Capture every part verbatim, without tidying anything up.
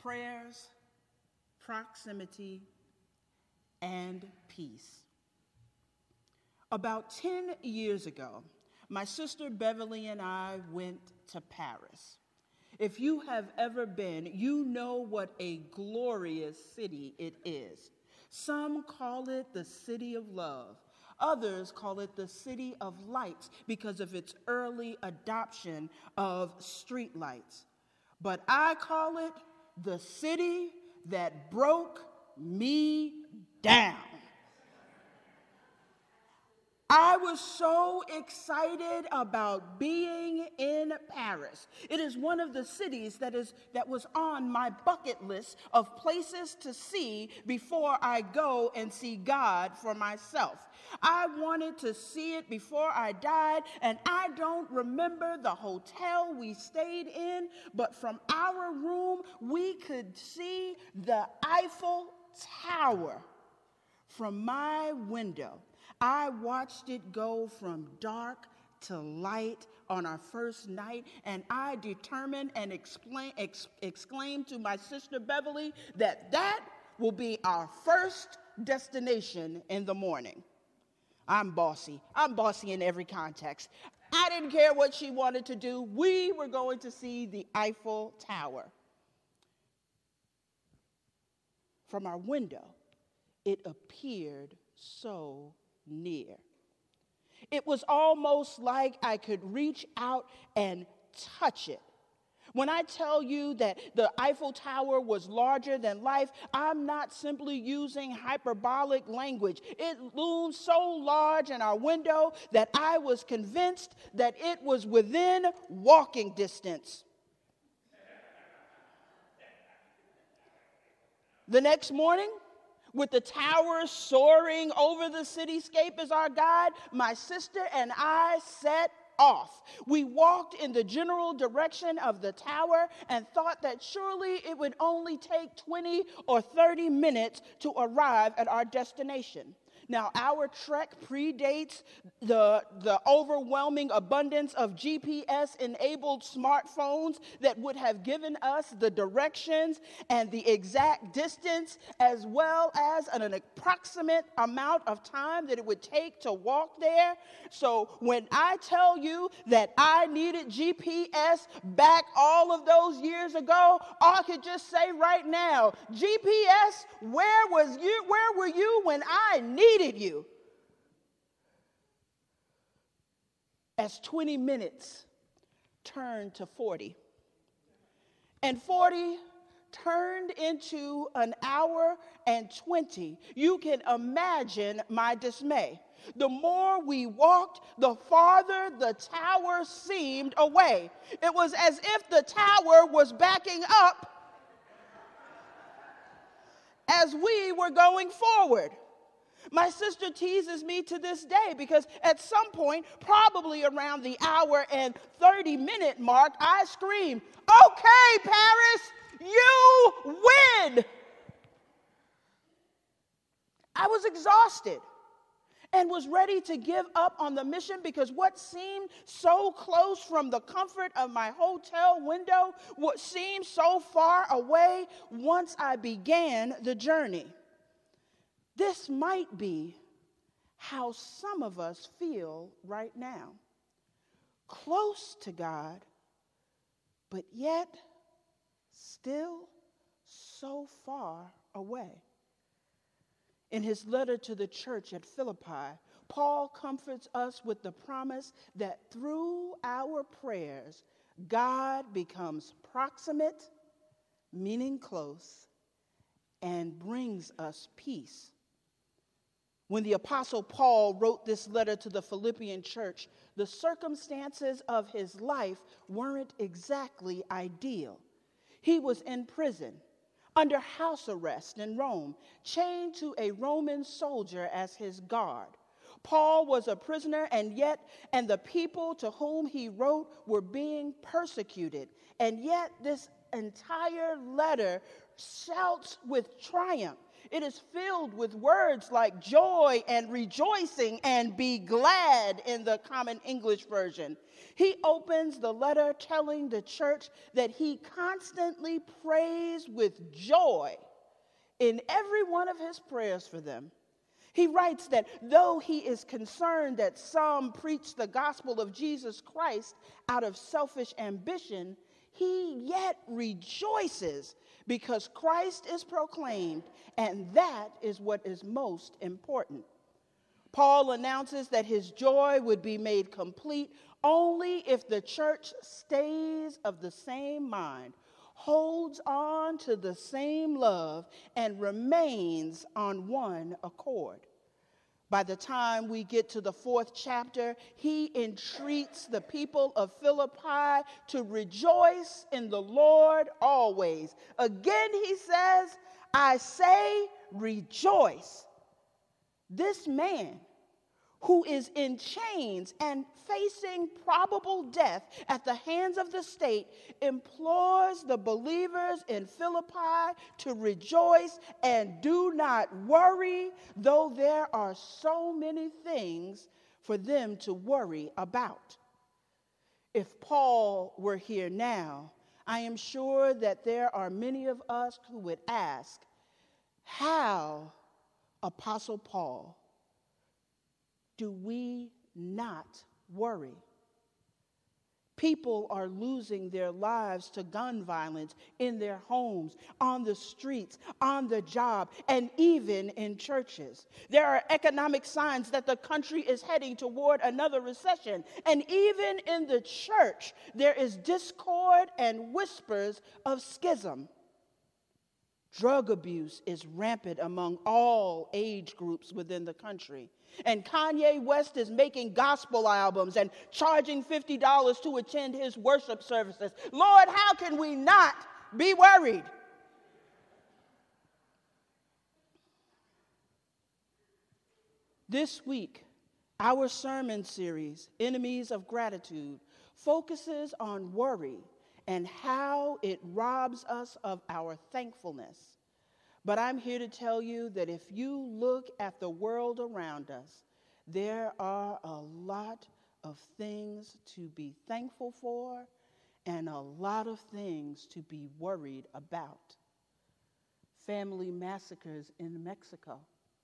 prayers, proximity, and peace. About ten years ago, my sister Beverly and I went to Paris. If you have ever been, you know what a glorious city it is. Some call it the city of love. Others call it the city of lights because of its early adoption of streetlights. But I call it the city that broke me down. I was so excited about being in Paris. It is one of the cities that is that was on my bucket list of places to see before I go and see God for myself. I wanted to see it before I died, and I don't remember the hotel we stayed in, but from our room, we could see the Eiffel Tower from my window. I watched it go from dark to light on our first night, and I determined and explain, ex, exclaimed to my sister Beverly that that will be our first destination in the morning. I'm bossy. I'm bossy in every context. I didn't care what she wanted to do. We were going to see the Eiffel Tower. From our window, it appeared so near. It was almost like I could reach out and touch it. When I tell you that the Eiffel Tower was larger than life, I'm not simply using hyperbolic language. It loomed so large in our window that I was convinced that it was within walking distance. The next morning, with the tower soaring over the cityscape as our guide, my sister and I set off. We walked in the general direction of the tower and thought that surely it would only take twenty or thirty minutes to arrive at our destination. Now, our trek predates the, the overwhelming abundance of G P S-enabled smartphones that would have given us the directions and the exact distance, as well as an, an approximate amount of time that it would take to walk there. So when I tell you that I needed G P S back all of those years ago, I could just say right now, G P S, where was you? Where were you when I needed you? As twenty minutes turned to forty, and forty turned into an hour and twenty, you can imagine my dismay. The more we walked, the farther the tower seemed away. It was as if the tower was backing up as we were going forward. My sister teases me to this day because at some point, probably around the hour and thirty minute mark, I scream, "Okay, Paris, you win!" I was exhausted and was ready to give up on the mission because what seemed so close from the comfort of my hotel window, what seemed so far away once I began the journey. This might be how some of us feel right now. Close to God, but yet still so far away. In his letter to the church at Philippi, Paul comforts us with the promise that through our prayers, God becomes proximate, meaning close, and brings us peace. When the Apostle Paul wrote this letter to the Philippian church, the circumstances of his life weren't exactly ideal. He was in prison, under house arrest in Rome, chained to a Roman soldier as his guard. Paul was a prisoner, and yet, and the people to whom he wrote were being persecuted. And yet, this entire letter shouts with triumph. It is filled with words like joy and rejoicing and be glad in the Common English Version. He opens the letter telling the church that he constantly prays with joy in every one of his prayers for them. He writes that though he is concerned that some preach the gospel of Jesus Christ out of selfish ambition, he yet rejoices because Christ is proclaimed, and that is what is most important. Paul announces that his joy would be made complete only if the church stays of the same mind, holds on to the same love, and remains on one accord. By the time we get to the fourth chapter, he entreats the people of Philippi to rejoice in the Lord always. Again, he says, I say rejoice. This man who is in chains and facing probable death at the hands of the state, implores the believers in Philippi to rejoice and do not worry, though there are so many things for them to worry about. If Paul were here now, I am sure that there are many of us who would ask, how, Apostle Paul, do we not worry? People are losing their lives to gun violence in their homes, on the streets, on the job, and even in churches. There are economic signs that the country is heading toward another recession. And even in the church, there is discord and whispers of schism. Drug abuse is rampant among all age groups within the country. And Kanye West is making gospel albums and charging fifty dollars to attend his worship services. Lord, how can we not be worried? This week, our sermon series, Enemies of Gratitude, focuses on worry and how it robs us of our thankfulness. But I'm here to tell you that if you look at the world around us, there are a lot of things to be thankful for and a lot of things to be worried about. Family massacres in Mexico,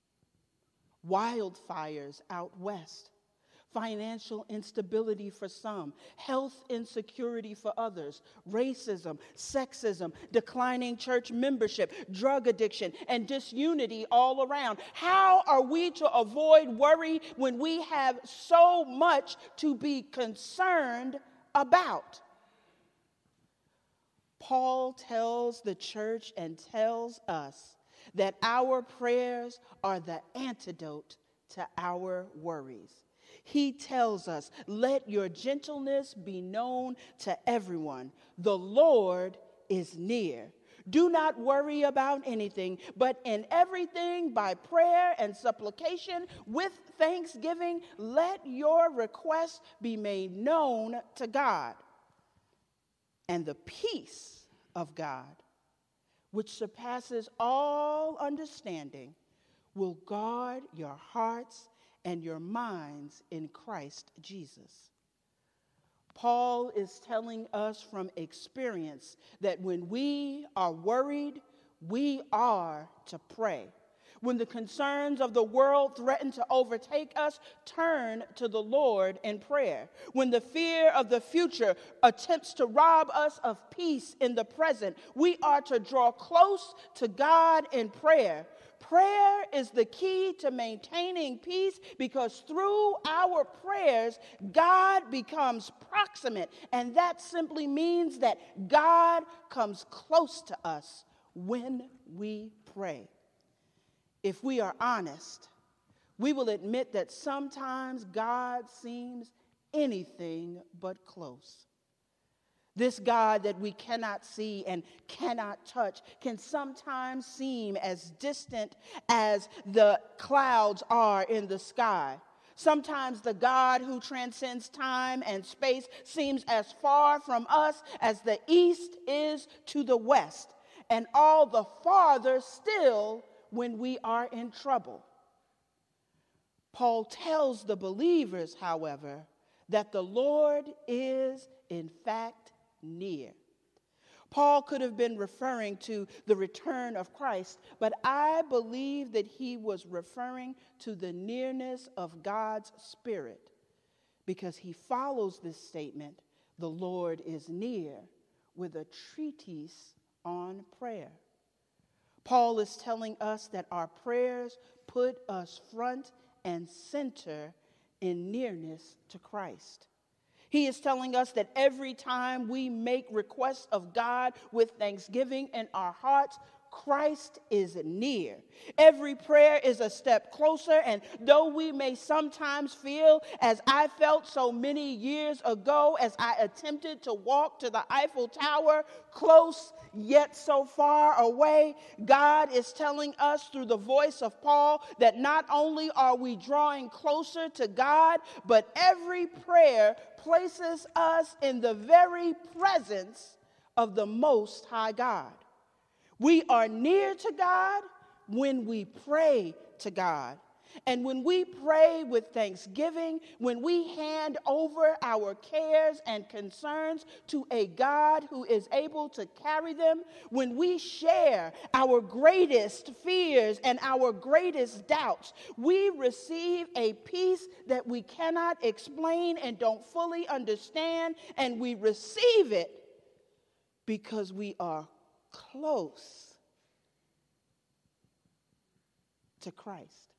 wildfires out west, financial instability for some, health insecurity for others, racism, sexism, declining church membership, drug addiction, and disunity all around. How are we to avoid worry when we have so much to be concerned about? Paul tells the church and tells us that our prayers are the antidote to our worries. He tells us, let your gentleness be known to everyone. The Lord is near. Do not worry about anything, but in everything by prayer and supplication with thanksgiving, let your requests be made known to God. And the peace of God, which surpasses all understanding, will guard your hearts and your minds in Christ Jesus. Paul is telling us from experience that when we are worried, we are to pray. When the concerns of the world threaten to overtake us, turn to the Lord in prayer. When the fear of the future attempts to rob us of peace in the present, we are to draw close to God in prayer. Prayer is the key to maintaining peace because through our prayers, God becomes proximate. And that simply means that God comes close to us when we pray. If we are honest, we will admit that sometimes God seems anything but close. This God that we cannot see and cannot touch can sometimes seem as distant as the clouds are in the sky. Sometimes the God who transcends time and space seems as far from us as the east is to the west, and all the farther still when we are in trouble. Paul tells the believers, however, that the Lord is in fact near. Paul could have been referring to the return of Christ, but I believe that he was referring to the nearness of God's Spirit, because he follows this statement, the Lord is near, with a treatise on prayer. Paul is telling us that our prayers put us front and center in nearness to Christ. He is telling us that every time we make requests of God with thanksgiving in our hearts, Christ is near. Every prayer is a step closer, and though we may sometimes feel, as I felt so many years ago as I attempted to walk to the Eiffel Tower, close yet so far away, God is telling us through the voice of Paul that not only are we drawing closer to God, but every prayer places us in the very presence of the Most High God. We are near to God when we pray to God. And when we pray with thanksgiving, when we hand over our cares and concerns to a God who is able to carry them, when we share our greatest fears and our greatest doubts, we receive a peace that we cannot explain and don't fully understand, and we receive it because we are close to Christ.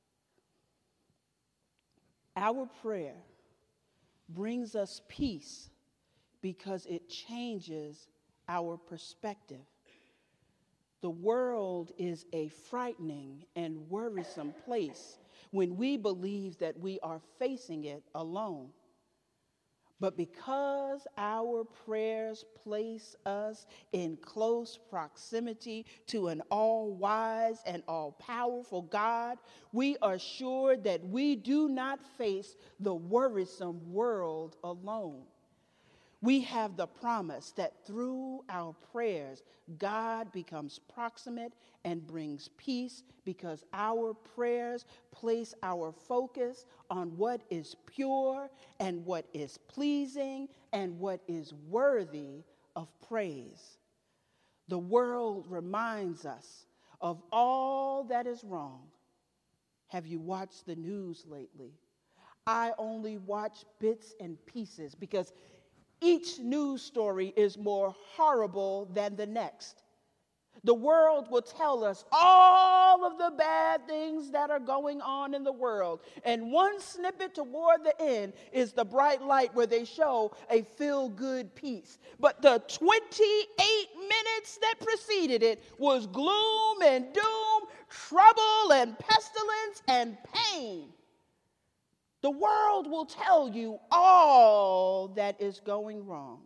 Our prayer brings us peace because it changes our perspective. The world is a frightening and worrisome place when we believe that we are facing it alone. But because our prayers place us in close proximity to an all-wise and all-powerful God, we are sure that we do not face the worrisome world alone. We have the promise that through our prayers, God becomes proximate and brings peace, because our prayers place our focus on what is pure and what is pleasing and what is worthy of praise. The world reminds us of all that is wrong. Have you watched the news lately? I only watch bits and pieces because each news story is more horrible than the next. The world will tell us all of the bad things that are going on in the world. And one snippet toward the end is the bright light where they show a feel-good piece. But the twenty-eight minutes that preceded it was gloom and doom, trouble and pestilence and pain. The world will tell you all that is going wrong.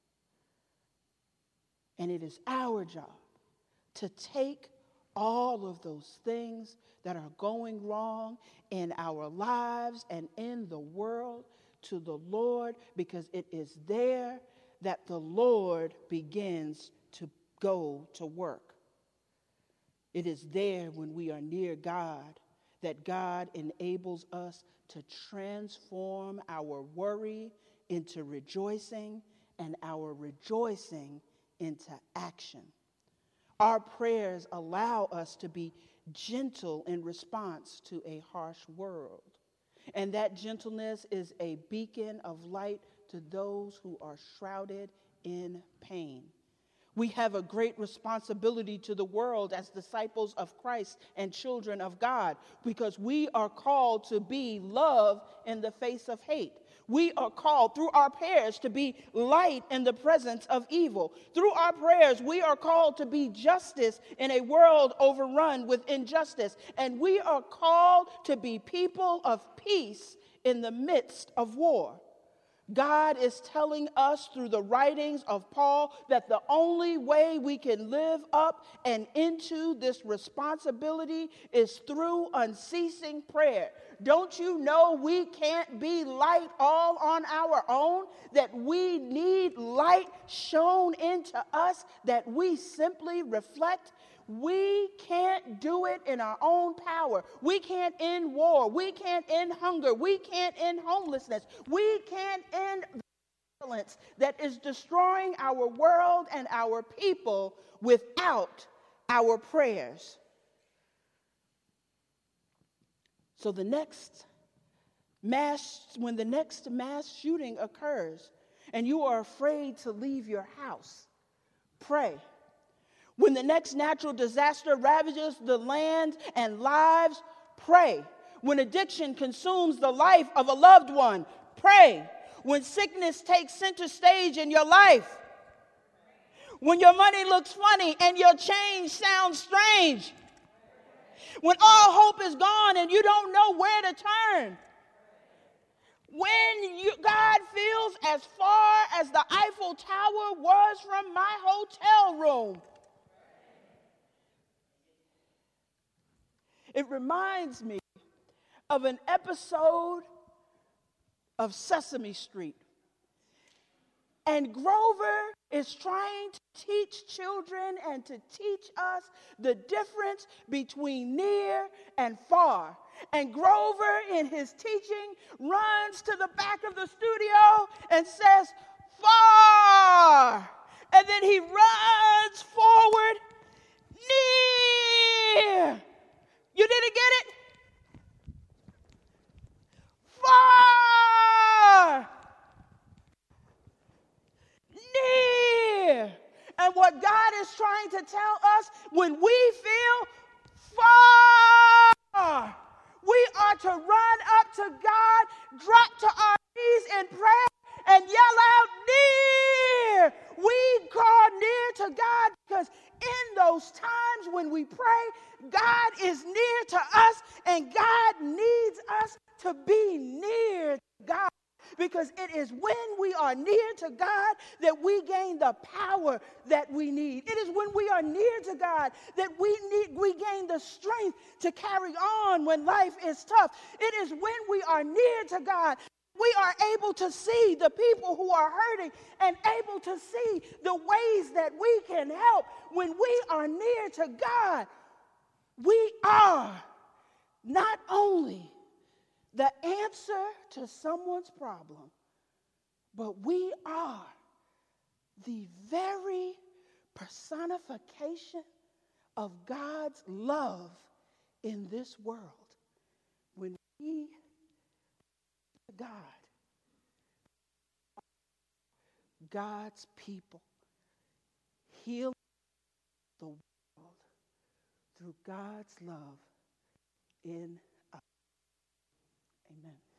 And it is our job to take all of those things that are going wrong in our lives and in the world to the Lord, because it is there that the Lord begins to go to work. It is there when we are near God that God enables us to transform our worry into rejoicing and our rejoicing into action. Our prayers allow us to be gentle in response to a harsh world. And that gentleness is a beacon of light to those who are shrouded in pain. We have a great responsibility to the world as disciples of Christ and children of God, because we are called to be love in the face of hate. We are called through our prayers to be light in the presence of evil. Through our prayers, we are called to be justice in a world overrun with injustice. And we are called to be people of peace in the midst of war. God is telling us through the writings of Paul that the only way we can live up and into this responsibility is through unceasing prayer. Don't you know we can't be light all on our own? That we need light shown into us that we simply reflect? We can't do it in our own power. We can't end war. We can't end hunger. We can't end homelessness. We can't end violence that is destroying our world and our people without our prayers. So the next mass, when the next mass shooting occurs and you are afraid to leave your house, pray. When the next natural disaster ravages the land and lives, pray. When addiction consumes the life of a loved one, pray. When sickness takes center stage in your life, when your money looks funny and your change sounds strange, when all hope is gone and you don't know where to turn, when you, God feels as far as the Eiffel Tower was from my hotel room. It reminds me of an episode of Sesame Street. And Grover is trying to teach children and to teach us the difference between near and far. And Grover, in his teaching, runs to the back of the studio and says, far. And then he runs forward, near. You didn't get it? Far. Near. And what God is trying to tell us, when we feel far, we are to run up to God, drop to our knees in prayer, and yell out, near. We draw near to God because in those times when we pray, God is near to us, and God needs us to be near to God. Because it is when we are near to God that we gain the power that we need. It is when we are near to God that we need, we gain the strength to carry on when life is tough. It is when we are near to God we are able to see the people who are hurting and able to see the ways that we can help. When we are near to God, we are not only the answer to someone's problem, but we are the very personification of God's love in this world. When we God, God's people, heal the world through God's love in us. Amen.